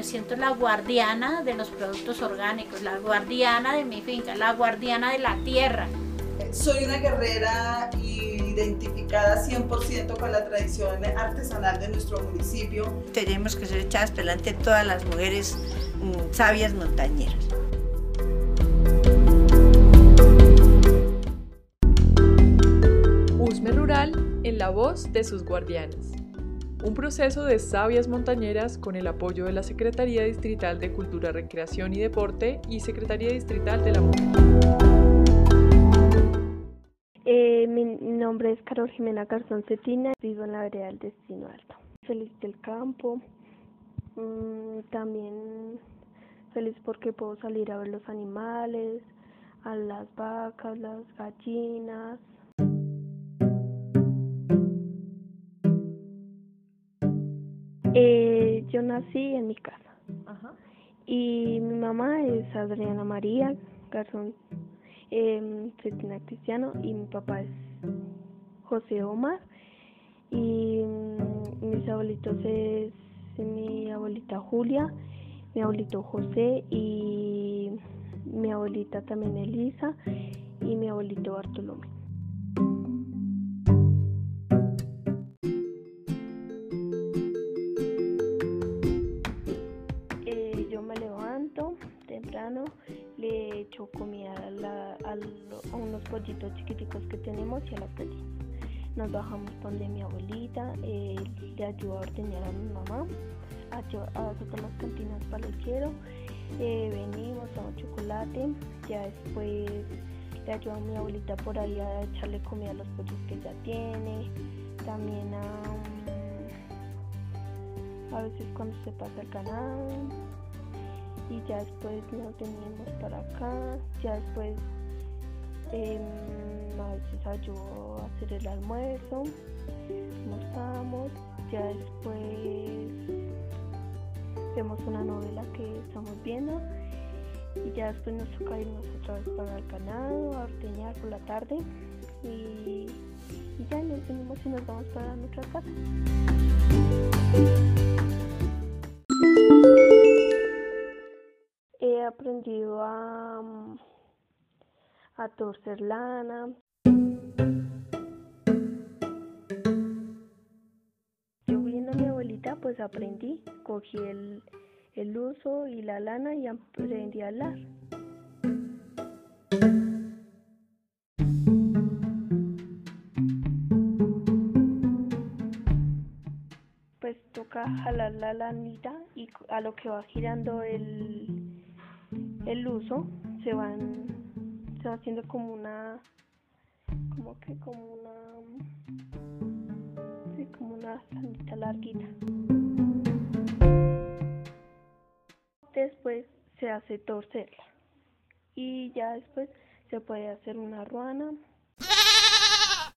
siento la guardiana de los productos orgánicos, la guardiana de mi finca, la guardiana de la tierra. Soy una guerrera identificada 100% con la tradición artesanal de nuestro municipio. Tenemos que ser echadas para adelante todas las mujeres sabias montañeras. USME Rural en la voz de sus guardianas. Un proceso de sabias montañeras con el apoyo de la Secretaría Distrital de Cultura, Recreación y Deporte y Secretaría Distrital de la Mujer. Mi nombre es Carol Jimena Garzón Cetina, vivo en la vereda del Destino Alto. Feliz del campo, también feliz porque puedo salir a ver los animales, a las vacas, las gallinas. Yo nací en mi casa. Ajá. Y mi mamá es Adriana María Garzón Cetina Cristiano y mi papá es José Omar y mis abuelitos es mi abuelita Julia, mi abuelito José y mi abuelita también Elisa y mi abuelito Bartolomé. Yo me levanto temprano, le echo comida a unos pollitos chiquiticos que tenemos y a las gallinas. Nos bajamos donde mi abuelita, le ayudo a ordeñar a mi mamá, a sacar las cantinas para el cielo, venimos, damos chocolate, ya después le ayudo a mi abuelita por ahí a echarle comida a los pollos que ya tiene, también a veces cuando se pasa el ganado. Y ya después nos venimos para acá, ya después a veces ayudo a hacer el almuerzo, almorzamos, ya después vemos una novela que estamos viendo y ya después nos toca irnos otra vez para el ganado, a ordeñar por la tarde y ya nos venimos y nos vamos para nuestra casa. He aprendido a torcer lana. Yo viendo a mi abuelita pues aprendí, cogí el uso y la lana y aprendí a hablar. Pues toca jalar la lanita y a lo que va girando el uso se va haciendo como una lanita larguita. Después se hace torcerla y ya después se puede hacer una ruana